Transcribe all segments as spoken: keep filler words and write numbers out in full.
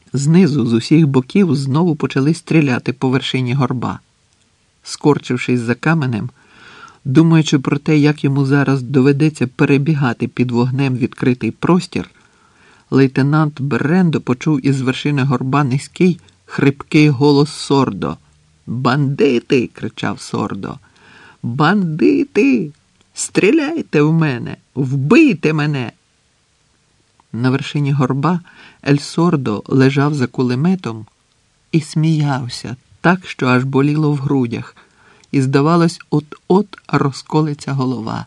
Знизу, з усіх боків, знову почали стріляти по вершині горба. Скорчившись за каменем, думаючи про те, як йому зараз доведеться перебігати під вогнем відкритий простір, лейтенант Берендо почув із вершини горба низький, хрипкий голос Сордо. «Бандити!» – кричав Сордо. «Бандити! Стріляйте в мене! Вбийте мене!» На вершині горба Ель Сордо лежав за кулеметом і сміявся так, що аж боліло в грудях, і, здавалось, от-от розколиться голова.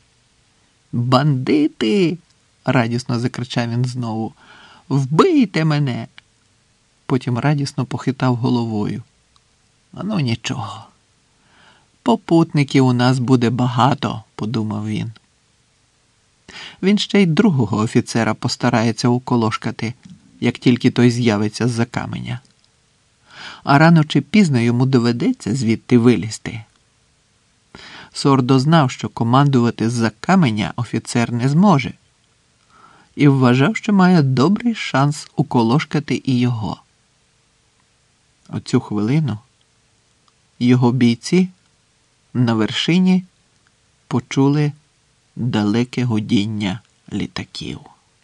«Бандити!» – радісно закричав він знову. «Вбийте мене!» Потім радісно похитав головою. «Ну нічого. Попутників у нас буде багато», – подумав він. Він ще й другого офіцера постарається уколошкати, як тільки той з'явиться з-за каменя. А рано чи пізно йому доведеться звідти вилізти. Сордо знав, що командувати з-за каменя офіцер не зможе, і вважав, що має добрий шанс уколошкати і його. У цю хвилину його бійці на вершині почули далеке гудіння літаків.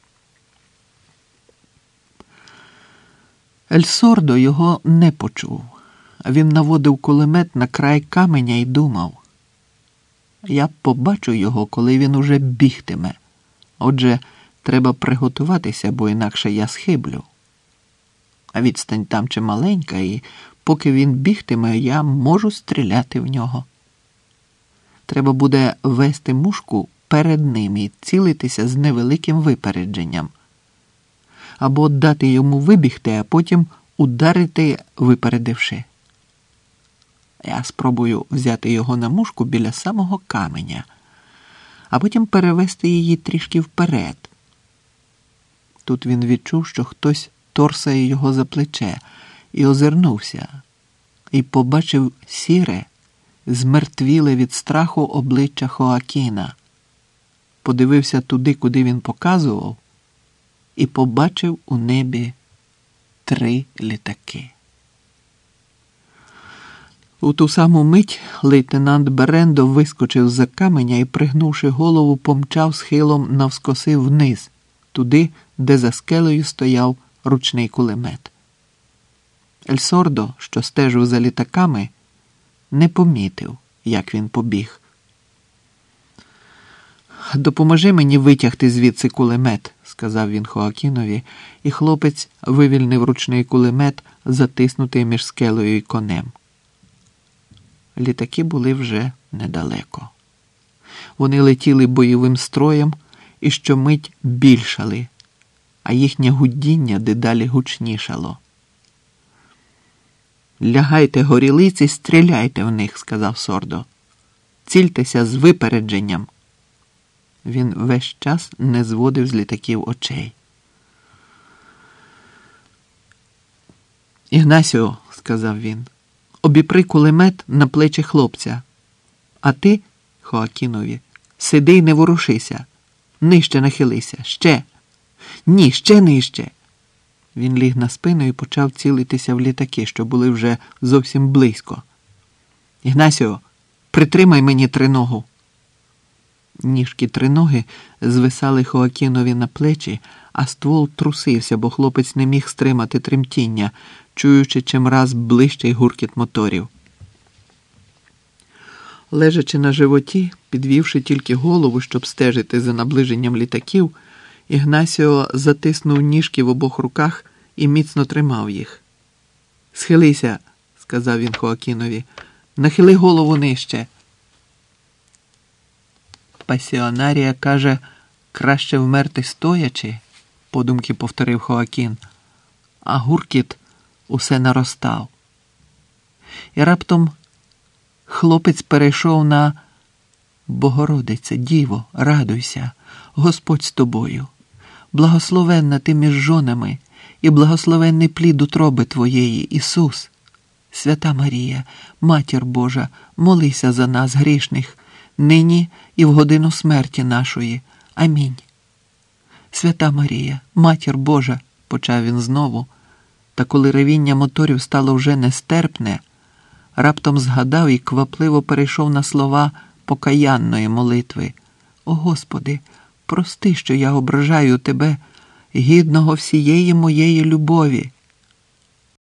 Ель Сордо його не почув. Він наводив кулемет на край каменя і думав: «Я побачу його, коли він уже бігтиме. Отже, треба приготуватися, бо інакше я схиблю. А відстань там чималенька, і поки він бігтиме, я можу стріляти в нього. Треба буде вести мушку перед ним і цілитися з невеликим випередженням. Або дати йому вибігти, а потім ударити, випередивши. Я спробую взяти його на мушку біля самого каменя, а потім перевести її трішки вперед». Тут він відчув, що хтось торсає його за плече, і озирнувся, і побачив сіре, змертвіле від страху обличчя Хоакіна. Подивився туди, куди він показував, і побачив у небі три літаки. У ту саму мить лейтенант Берендо вискочив з-за каменя і, пригнувши голову, помчав схилом навскоси вниз, туди, де за скелею стояв ручний кулемет. Ель Сордо, що стежив за літаками, не помітив, як він побіг. «Допоможи мені витягти звідси кулемет», – сказав він Хоакінові, і хлопець вивільнив ручний кулемет, затиснутий між скелею і конем. Літаки були вже недалеко. Вони летіли бойовим строєм і щомить більшали, а їхнє гудіння дедалі гучнішало. «Лягайте горілиці, стріляйте в них», – сказав Сордо. «Цільтеся з випередженням». Він весь час не зводив з літаків очей. «Ігнасіо», – сказав він, – «обіпри кулемет на плечі хлопця. А ти, Хоакінові, сиди й не ворушися. Нижче нахилися. Ще. Ні, ще нижче». Він ліг на спину і почав цілитися в літаки, що були вже зовсім близько. «Ігнасіо, притримай мені триногу». Ніжки триноги звисали Хоакінові на плечі, а ствол трусився, бо хлопець не міг стримати тремтіння, чуючи чимраз ближчий гуркіт моторів. Лежачи на животі, підвівши тільки голову, щоб стежити за наближенням літаків, Ігнасіо затиснув ніжки в обох руках і міцно тримав їх. «Схилися», – сказав він Хоакінові, – «нахили голову нижче». «Пасіонарія каже, краще вмерти стоячи», – подумки повторив Хоакін, а гуркіт усе наростав. І раптом хлопець перейшов на «Богородице, Діво, радуйся, Господь з тобою, благословенна ти між жонами, і благословенний плід утроби твоєї, Ісус. Свята Марія, Матір Божа, молися за нас, грішних, нині і в годину смерті нашої. Амінь. Свята Марія, Матір Божа», – почав він знову, Та коли ревіння моторів стало вже нестерпне, раптом згадав і квапливо перейшов на слова покаянної молитви. «О, Господи, прости, що я ображаю Тебе, гідного всієї моєї любові».